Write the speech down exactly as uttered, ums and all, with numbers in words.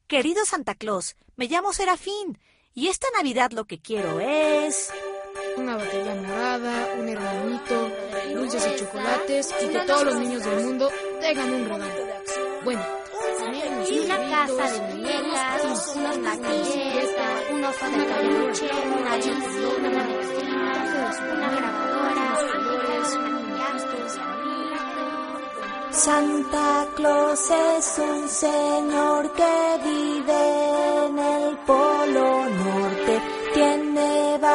Querido Santa Claus, me llamo Serafín y esta Navidad lo que quiero es... una batería morada, un hermanito, dulces y chocolates y que todos los niños del mundo tengan un regalo. Bueno, y una casa de muñecas, unos maquilletas, un oso de peluche, una limusina, una mezquina, una grabadora, flores, maquillajes. Santa Claus es un señor que vive en el Polo Norte.